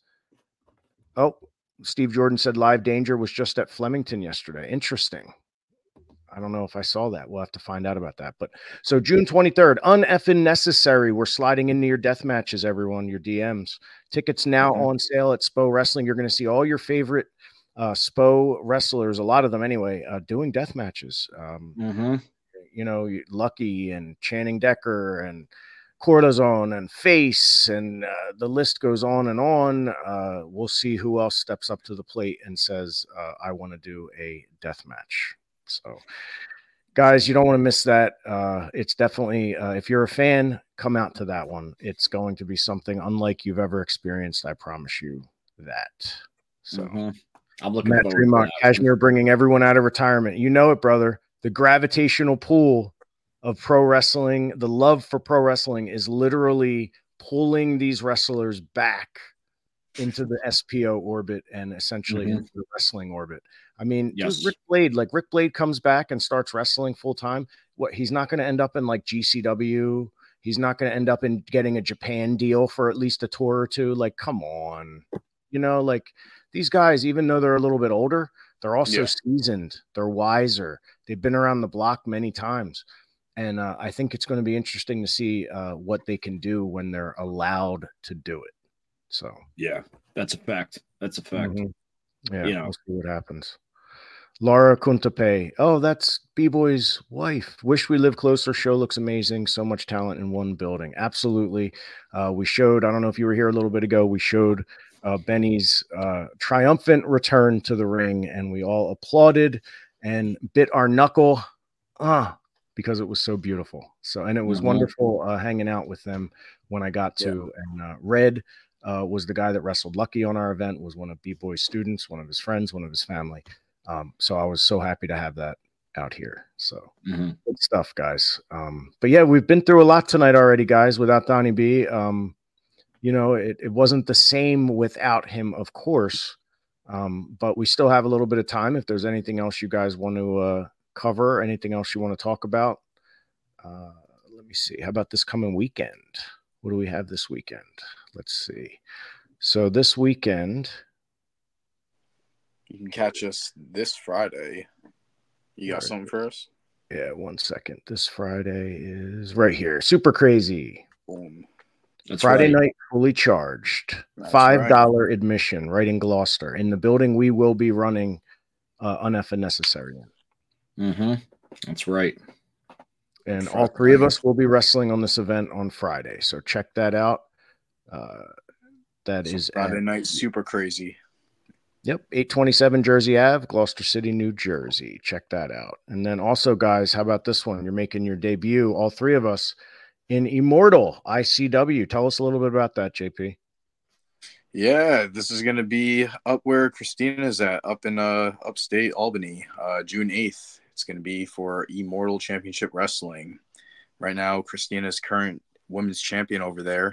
Steve Jordan said Live Danger was just at Flemington yesterday. Interesting. I don't know if I saw that. We'll have to find out about that. But so June 23rd, uneffing necessary. We're sliding into your death matches, everyone, your DMs. Tickets now on sale at SPO Wrestling. You're going to see all your favorite SPO wrestlers, a lot of them anyway, doing death matches. You know, Lucky and Channing Decker and Cortazone and Face, and the list goes on and on. We'll see who else steps up to the plate and says, I want to do a death match. So, guys, you don't want to miss that. It's definitely, if you're a fan, come out to that one. It's going to be something unlike you've ever experienced. I promise you that. So, I'm looking Matt Tremont, Kashmir bringing everyone out of retirement. You know it, brother. The gravitational pull of pro wrestling, the love for pro wrestling is literally pulling these wrestlers back into the SPO orbit and essentially into the wrestling orbit. I mean, dude, Rick Blade comes back and starts wrestling full time. What, he's not going to end up in like GCW. He's not going to end up in getting a Japan deal for at least a tour or two. Like, come on, you know, like these guys, even though they're a little bit older, they're also seasoned. They're wiser. They've been around the block many times. And I think it's going to be interesting to see what they can do when they're allowed to do it. So, yeah, that's a fact. That's a fact. Yeah, you know, we'll see what happens. Laura Kuntape. Oh, that's B-Boy's wife. Wish we lived closer. Show looks amazing. So much talent in one building. Absolutely. We showed, I don't know if you were here a little bit ago, we showed Benny's triumphant return to the ring, and we all applauded and bit our knuckle because it was so beautiful. So, and it was wonderful hanging out with them when I got to, and Red was the guy that wrestled Lucky on our event, was one of B-Boy's students, one of his friends, one of his family. So I was so happy to have that out here. So good stuff, guys. But yeah, we've been through a lot tonight already, guys, without Donnie B. You know, it wasn't the same without him, of course. But we still have a little bit of time. If there's anything else you guys want to cover, anything else you want to talk about, let me see. How about this coming weekend? What do we have this weekend? Let's see. So this weekend, you can catch us this Friday. You got something for us? Yeah, 1 second. This Friday is right here. Super Crazy. Boom. That's Friday night, fully charged. $5 admission right in Gloucester. In the building we will be running uneffing necessary in. Mm-hmm. That's right. And all three of us will be wrestling on this event on Friday. So check that out. That is Friday night, super crazy. Yep, 827 Jersey Ave, Gloucester City, New Jersey. Check that out. And then also, guys, how about this one? You're making your debut, all three of us, in Immortal ICW. Tell us a little bit about that, JP. Yeah, this is going to be up where Christina's at, up in upstate Albany, June 8th. It's going to be for Immortal Championship Wrestling. Right now, Christina's current women's champion over there.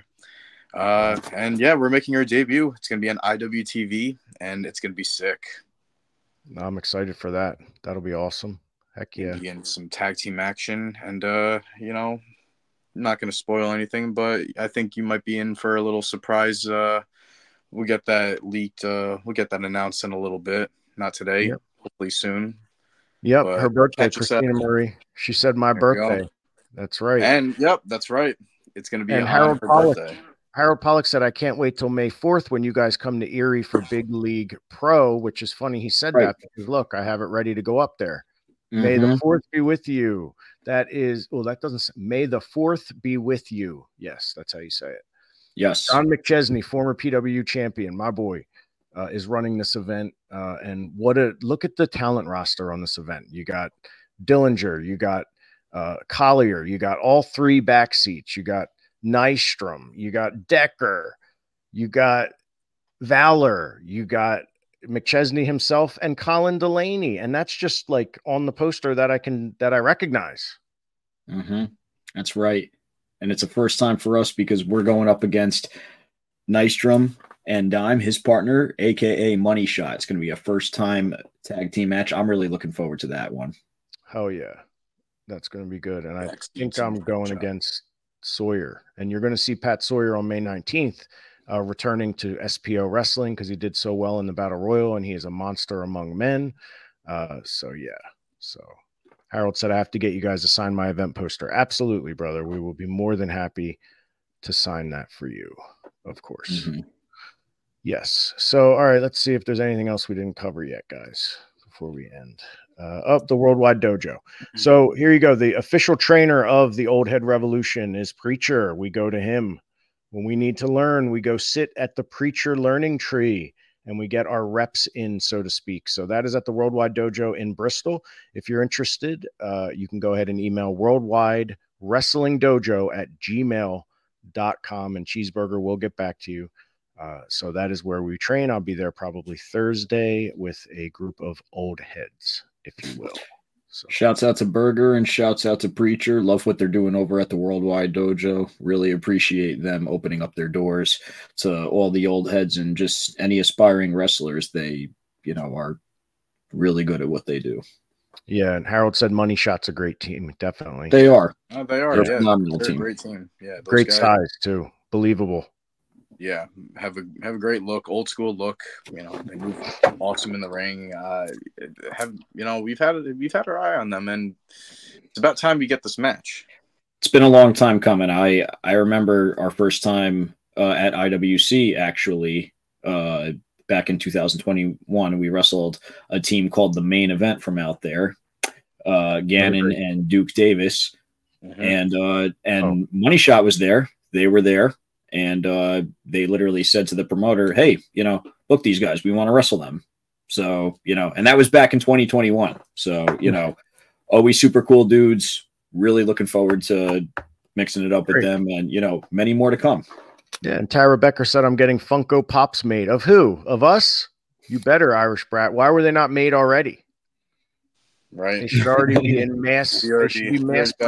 And yeah, we're making our debut. It's going to be on IWTV, and it's going to be sick. I'm excited for that. That'll be awesome. Heck yeah. Getting some tag team action, and you know, I'm not going to spoil anything, but I think you might be in for a little surprise. We'll get that leaked. We'll get that announced in a little bit. Not today, hopefully soon. Yep, But her birthday, Christina Marie. She said my birthday. That's right. And yep, that's right. It's going to be and on Harold her Pollack. birthday. Harold Pollack said, I can't wait till May 4th when you guys come to Erie for Big League Pro, which is funny. He said that because, look, I have it ready to go up there. May the 4th be with you. That is, well, that doesn't say, May the 4th be with you. Yes, that's how you say it. Yes. John McChesney, former PW champion, my boy, is running this event. And look at the talent roster on this event. You got Dillinger, you got Collier, you got all three back seats, you got Nystrom, you got Decker, you got Valor, you got McChesney himself, and Colin Delaney, and that's just like on the poster that I recognize. Mm-hmm. That's right, and it's a first time for us because we're going up against Nystrom and Dime, his partner, aka Money Shot. It's going to be a first time tag team match. I'm really looking forward to that one. Hell yeah, that's going to be good, and I think I'm going against Sawyer, and you're going to see Pat Sawyer on May 19th returning to SPO Wrestling because he did so well in the Battle Royal, and he is a monster among men. So Harold said I have to get you guys to sign my event poster. Absolutely, brother. We will be more than happy to sign that for you, of course. Mm-hmm. Yes. So all right, let's see if there's anything else we didn't cover yet, guys, before we end. The Worldwide Dojo. So here you go. The official trainer of the Old Head Revolution is Preacher. We go to him. When we need to learn, we go sit at the Preacher learning tree and we get our reps in, so to speak. So that is at the Worldwide Dojo in Bristol. If you're interested, you can go ahead and email worldwidewrestlingdojo@gmail.com and Cheeseburger will get back to you. So that is where we train. I'll be there probably Thursday with a group of old heads, if you will. So. Shouts out to Burger and shouts out to Preacher. Love what they're doing over at the Worldwide Dojo. Really appreciate them opening up their doors to all the old heads and just any aspiring wrestlers. They, are really good at what they do. Yeah, and Harold said Money Shot's a great team. Definitely. They are. Oh, they are. They're a phenomenal team. A great team. Yeah. Great size, too. Believable. Yeah, have a great look, old school look. They move awesome in the ring. We've had our eye on them, and it's about time we get this match. It's been a long time coming. I remember our first time at IWC actually back in 2021. We wrestled a team called the Main Event from out there, Gannon and Duke Davis, and Money Shot was there. They were there. And they literally said to the promoter, hey, book these guys. We want to wrestle them. So, and that was back in 2021. So, always super cool dudes. Really looking forward to mixing it up with them and, many more to come. Yeah. And Tyra Becker said, I'm getting Funko Pops made. Of who? Of us? You better, Irish brat. Why were they not made already? Right. They should already be in mass. We already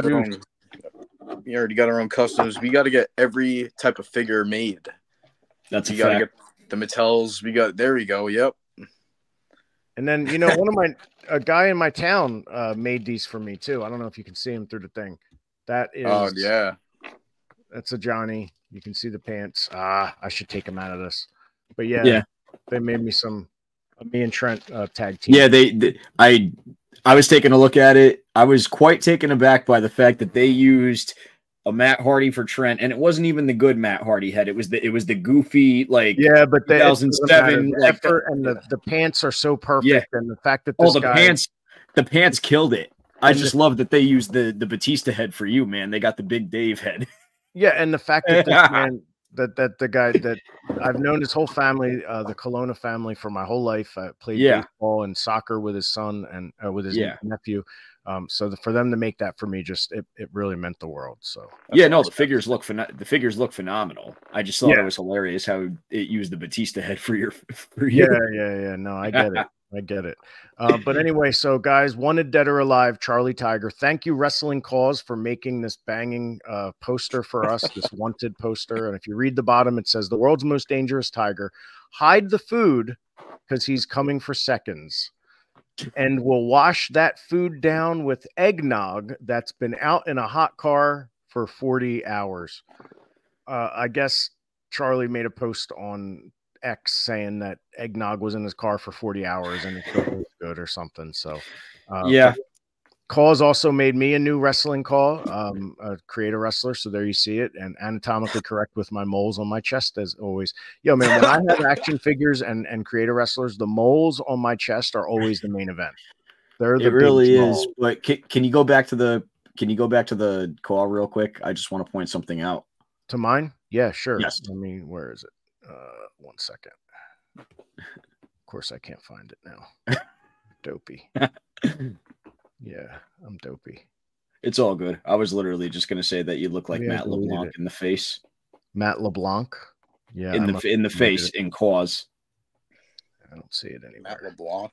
got our own customs. We got to get every type of figure made. That's you got to get the Mattels. There we go. Yep. And then, a guy in my town made these for me too. I don't know if you can see him through the thing. That is, oh yeah, that's a Johnny. You can see the pants. I should take him out of this. But yeah, they made me me and Trent tag team. Yeah, I was taking a look at it. I was quite taken aback by the fact that they used a Matt Hardy for Trent, and it wasn't even the good Matt Hardy head. It was the goofy, like, yeah, but the 2007 the effort and the pants are so perfect, Yeah. and the fact that this the pants killed it. I just love that they used the Batista head for you, man. They got the Big Dave head. Yeah, and the fact that this man, that the guy that I've known his whole family, the Colonna family, for my whole life. I played baseball and soccer with his son and with his nephew. So for them to make that for me, just it really meant the world. So the figures look phenomenal. I just thought it was hilarious how it used the Batista head for you. Yeah. No, I get it. I get it. But anyway, so guys, Wanted Dead or Alive, Charlie Tiger. Thank you, Wrestling Cause, for making this banging poster for us, this wanted poster. And if you read the bottom, it says, "The world's most dangerous tiger. Hide the food because he's coming for seconds. And we'll wash that food down with eggnog that's been out in a hot car for 40 hours." I guess Charlie made a post on X saying that eggnog was in his car for 40 hours and it was good or something. So Cause also made me a new wrestling call, create a wrestler. So there you see it, and anatomically correct with my moles on my chest as always. Yo, man, when I have action figures and creator wrestlers, the moles on my chest are always the main event. They're the It really big is. moles. But can you go back to the call real quick? I just want to point something out. To mine? Yeah, sure. Yes. I mean, where is it? 1 second. Of course, I can't find it now. Dopey. Yeah, I'm dopey. It's all good. I was literally just going to say that you look like Maybe I Matt deleted LeBlanc it. in the face. Matt LeBlanc? Yeah. In the face, in Cause. I don't see it anymore. Matt LeBlanc.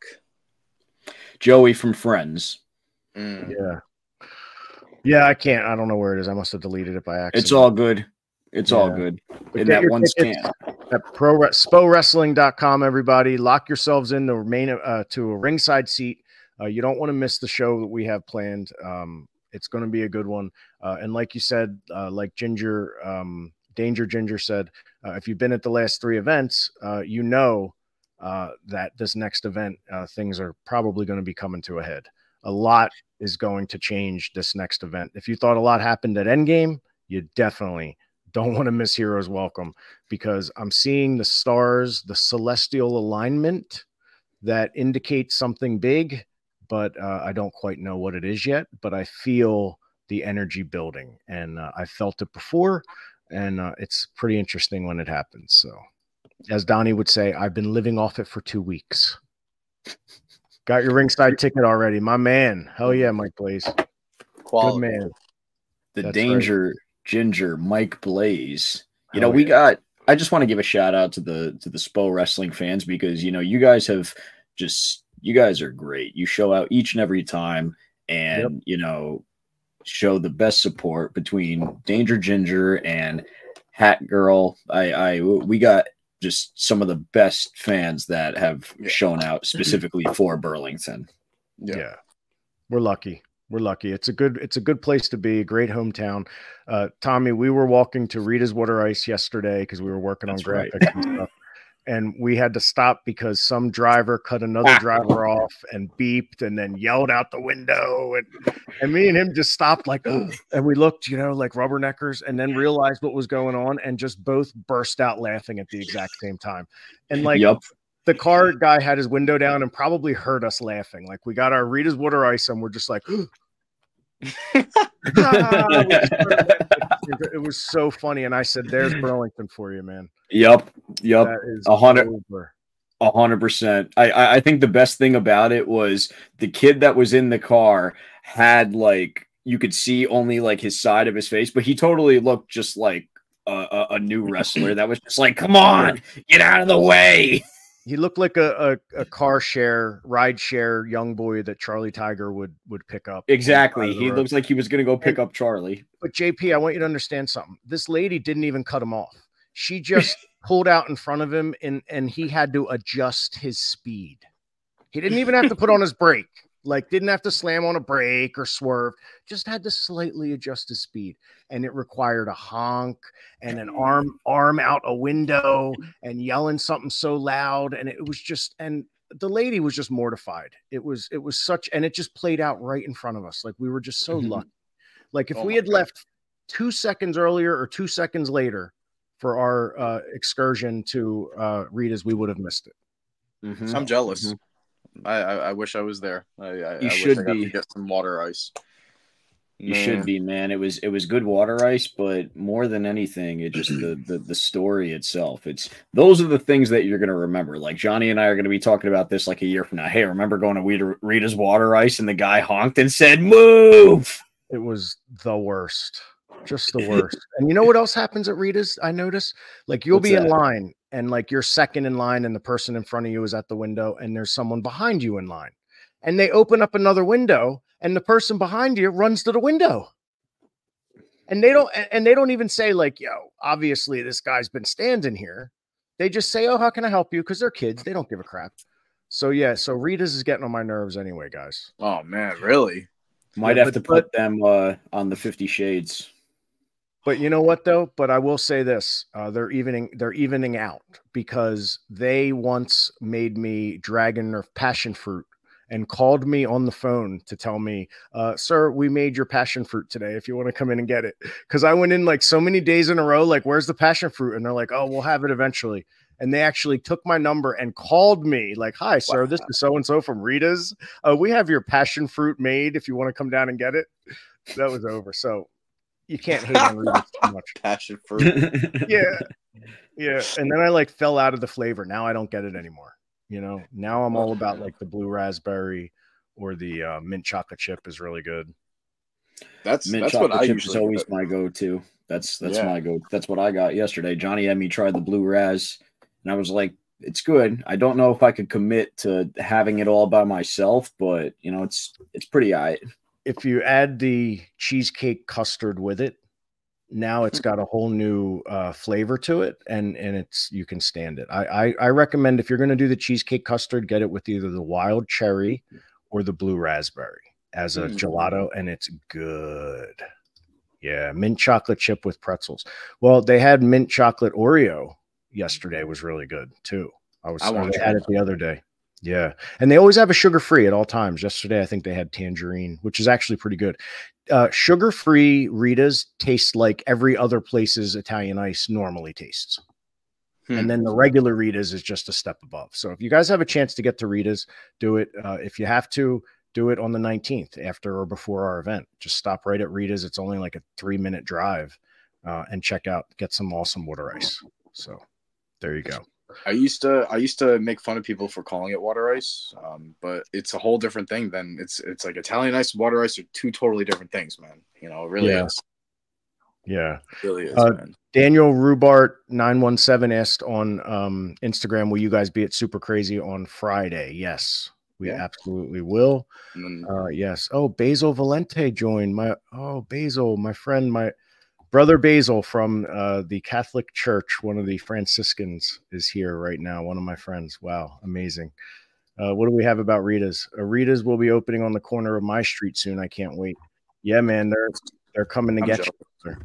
Joey from Friends. Yeah. Yeah, I can't. I don't know where it is. I must have deleted it by accident. It's all good. It's all good. But In get that your one tickets scan. at spowrestling.com, everybody. Lock yourselves in to a ringside seat. You don't want to miss the show that we have planned. It's going to be a good one. And like you said, like Danger Ginger said, if you've been at the last 3 events, you know that this next event, things are probably going to be coming to a head. A lot is going to change this next event. If you thought a lot happened at Endgame, you definitely don't want to miss Heroes Welcome, because I'm seeing the stars, the celestial alignment that indicates something big, but I don't quite know what it is yet, but I feel the energy building, and I felt it before, and it's pretty interesting when it happens. So as Donnie would say, I've been living off it for 2 weeks. Got your ringside ticket already, my man. Hell yeah, Mike Blaze. Quality. Good man. The That's Danger Ginger, Mike Blaze. You Hell know, yeah. I just want to give a shout out to the SPO wrestling fans, because, you know, you guys are great. You show out each and every time, and, you know, show the best support between Danger Ginger and Hat Girl. We got just some of the best fans that have shown out specifically for Burlington. Yeah. We're lucky. We're lucky. It's a good place to be. Great hometown. Tommy, we were walking to Rita's Water Ice yesterday because we were working on graphics and stuff. And we had to stop because some driver cut another driver off and beeped and then yelled out the window. And me and him just stopped like, ugh. And we looked, you know, like rubberneckers, and then realized what was going on and just both burst out laughing at the exact same time. And like, the car guy had his window down and probably heard us laughing. Like, we got our Rita's Water Ice and we're just like, it was so funny. And I said, there's Burlington for you, man. Yep. That is 100%. I think the best thing about it was the kid that was in the car had, like, you could see only like his side of his face, but he totally looked just like a new wrestler that was just like, come on, get out of the way. He looked like a ride share young boy that Charlie Tiger would pick up. Exactly. He looks like he was going to go pick up Charlie. But JP, I want you to understand something. This lady didn't even cut him off. She just pulled out in front of him, and he had to adjust his speed. He didn't even have to put on his brake. Like, didn't have to slam on a brake or swerve. Just had to slightly adjust his speed. And it required a honk and an arm out a window and yelling something so loud. And it was just, and the lady was just mortified. It was such, and it just played out right in front of us. Like, we were just so lucky. Like, if we had left 2 seconds earlier or 2 seconds later for our excursion to Rita's, we would have missed it. I'm jealous. I wish I was there. I You wish should I got be. to get some water ice. You should be, man. It was good water ice, but more than anything, it just the story itself. It's those are the things that you're gonna remember. Like Johnny and I are gonna be talking about this like a year from now. Hey, remember going to Rita's water ice and the guy honked and said, "Move." It was the worst. Just the worst. And you know what else happens at Rita's? I notice, like, you'll What's be in that? line and like you're second in line and the person in front of you is at the window and there's someone behind you in line. And they open up another window and the person behind you runs to the window. And they don't even say like, yo, obviously this guy's been standing here. They just say, oh, how can I help you? Because they're kids. They don't give a crap. So yeah, so Rita's is getting on my nerves anyway, guys. Oh man, really? Might have to put them on the 50 Shades. But you know what though? But I will say this: they're evening out because they once made me dragon or passion fruit and called me on the phone to tell me, "Sir, we made your passion fruit today. If you want to come in and get it," because I went in like so many days in a row. Like, where's the passion fruit? And they're like, "Oh, we'll have it eventually." And they actually took my number and called me like, "Hi, sir, this is so and so from Rita's. We have your passion fruit made. If you want to come down and get it." That was over. So. You can't hate on Rita's too much. Passion fruit. Yeah. And then I like fell out of the flavor. Now I don't get it anymore. You know, now I'm all about like the blue raspberry or the mint chocolate chip is really good. That's mint what chocolate I chip usually is always get. my go-to. That's my go. That's what I got yesterday. Johnny had me try the blue raz, and I was like, it's good. I don't know if I could commit to having it all by myself, but you know, it's pretty aight. If you add the cheesecake custard with it, now it's got a whole new flavor to it, and it's you can stand it. I recommend if you're going to do the cheesecake custard, get it with either the wild cherry or the blue raspberry as a gelato, and it's good. Yeah, mint chocolate chip with pretzels. Well, they had mint chocolate Oreo yesterday, was really good too. I had it the other day. Yeah. And they always have a sugar-free at all times. Yesterday, I think they had tangerine, which is actually pretty good. Sugar-free Rita's taste like every other place's Italian ice normally tastes. And then the regular Rita's is just a step above. So if you guys have a chance to get to Rita's, do it. If you have to, do it on the 19th after or before our event. Just stop right at Rita's. It's only like a 3-minute drive and get some awesome water ice. So there you go. I used to make fun of people for calling it water ice, but it's a whole different thing. Than it's like Italian ice and water ice are two totally different things, man. You know, it really is. Yeah, it really is. Man. Daniel Rubart 917 asked on Instagram, "Will you guys be at Super Crazy on Friday?" Yes, we absolutely will. Yes. Oh, Basil Valente joined. Basil, my friend, my brother Basil from the Catholic Church, one of the Franciscans, is here right now. One of my friends. Wow, amazing. What do we have about Rita's? Rita's will be opening on the corner of my street soon. I can't wait. Yeah, man, they're coming to get you.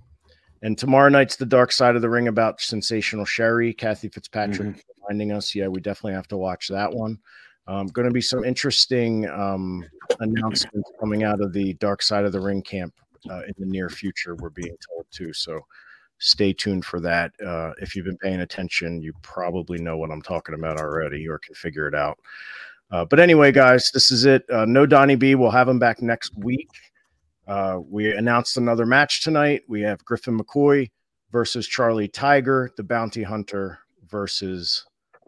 And tomorrow night's the Dark Side of the Ring about Sensational Sherry. Kathy Fitzpatrick reminding us. Yeah, we definitely have to watch that one. Going to be some interesting announcements coming out of the Dark Side of the Ring camp. In the near future, we're being told too. So stay tuned for that. If you've been paying attention, you probably know what I'm talking about already or can figure it out. But anyway, guys, this is it. No Donnie B. We'll have him back next week. We announced another match tonight. We have Griffin McCoy versus Charlie Tiger, the bounty hunter versus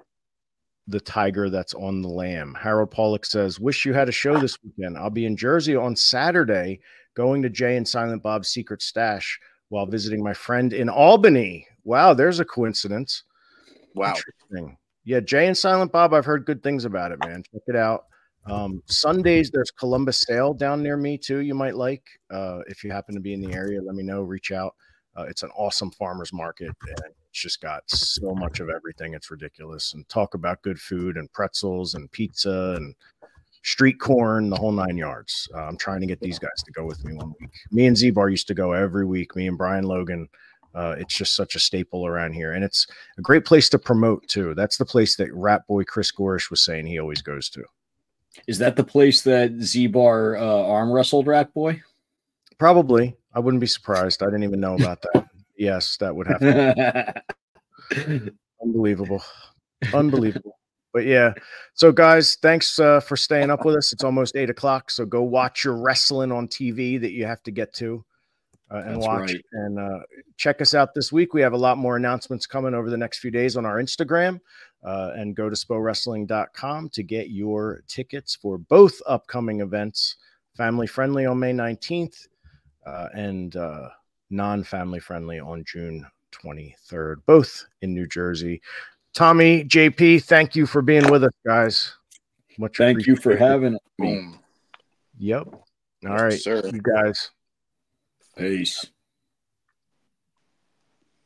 the tiger that's on the lamb. Harold Pollock says, "Wish you had a show this weekend. I'll be in Jersey on Saturday, going to Jay and Silent Bob's Secret Stash while visiting my friend in Albany." Wow, there's a coincidence. Wow. Interesting. Yeah, Jay and Silent Bob, I've heard good things about it, man. Check it out. Sundays, there's Columbus Sale down near me, too, you might like. If you happen to be in the area, let me know. Reach out. It's an awesome farmer's market, and it's just got so much of everything. It's ridiculous. And talk about good food and pretzels and pizza and street corn, the whole 9 yards. I'm trying to get these guys to go with me one week. Me and Z-Bar used to go every week, me and Brian Logan. It's just such a staple around here. And it's a great place to promote, too. That's the place that Rat Boy Chris Gorish was saying he always goes to. Is that the place that Z-Bar arm wrestled Rat Boy? Probably. I wouldn't be surprised. I didn't even know about that. Yes, that would have to be unbelievable. Unbelievable. But yeah. So guys, thanks for staying up with us. It's almost 8:00. So go watch your wrestling on TV that you have to get to and That's watch. right. And check us out this week. We have a lot more announcements coming over the next few days on our Instagram. And go to spowrestling.com to get your tickets for both upcoming events, family friendly on May 19th and non-family friendly on June 23rd, both in New Jersey. Tommy, JP, thank you for being with us, guys. Much Thank you for appreciated. having me. Yep. All right, sir. you guys. Peace.